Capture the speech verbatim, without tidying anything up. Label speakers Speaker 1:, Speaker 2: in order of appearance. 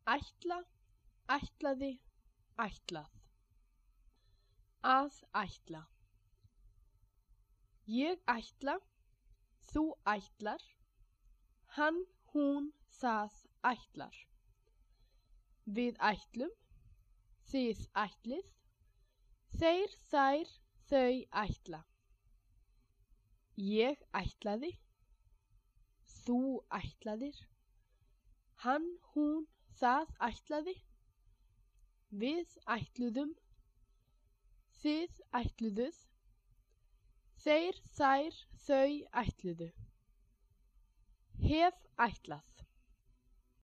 Speaker 1: Ætla, ætlaði, ætlað. Að ætla. Ég ætla, þú ætlar, hann, hún, það ætlar. Við ætlum, þið ætlið, þeir, þær, þau ætla. Ég ætlaði, þú ætlaðir, hann, hún, það ætlaði. Við ætluðum, þið ætluðuð, þeir, þær, þau ætluðu. Hef ætlað.